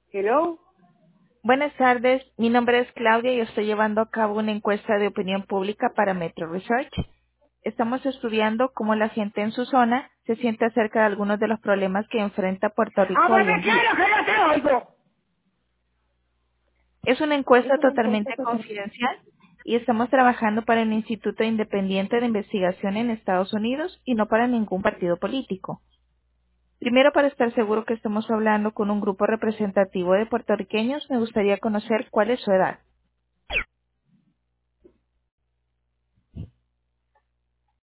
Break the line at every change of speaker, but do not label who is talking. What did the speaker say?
Hello.
Buenas tardes, mi nombre es Claudia y estoy llevando a cabo una encuesta de opinión pública para Metro Research. Estamos estudiando cómo la gente en su zona se siente acerca de algunos de los problemas que enfrenta Puerto Rico hoy
Háblame
en día.
claro que no te oigo.
Es una encuesta totalmente confidencial y estamos trabajando para el Instituto Independiente de Investigación en Estados Unidos y no para ningún partido político. Primero, para estar seguro que estamos hablando con un grupo representativo de puertorriqueños, me gustaría conocer cuál es su edad.